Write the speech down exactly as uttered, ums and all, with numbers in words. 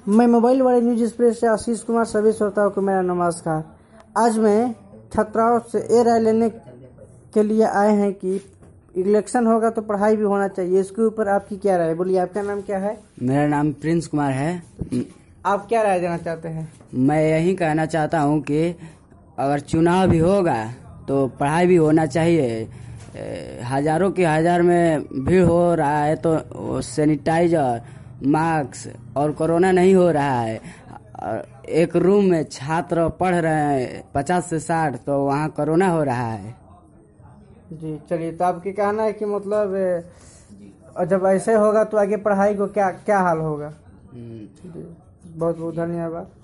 मैं मोबाइल वाले news express से आशीष कुमार, सभी श्रोताओं को मेरा नमस्कार। आज मैं छात्राओं से ये राय लेने के लिए आए हैं कि इलेक्शन होगा तो पढ़ाई भी होना चाहिए, इसके ऊपर आपकी क्या राय है? बोलिए, आपका नाम क्या है? मेरा नाम प्रिंस कुमार है। आप क्या राय देना चाहते हैं? मैं यही कहना चाहता हूँ कि अगर चुनाव भी होगा तो पढ़ाई भी होना चाहिए। हजारों की हजार में भीड़ हो रहा है तो सैनिटाइजर, मास्क और कोरोना नहीं हो रहा है। एक रूम में छात्र पढ़ रहे हैं पचास से साठ, तो वहाँ कोरोना हो रहा है। जी चलिए, तो आपकी कहना है कि मतलब जब ऐसे होगा तो आगे पढ़ाई को क्या क्या हाल होगा? बहुत बहुत धन्यवाद।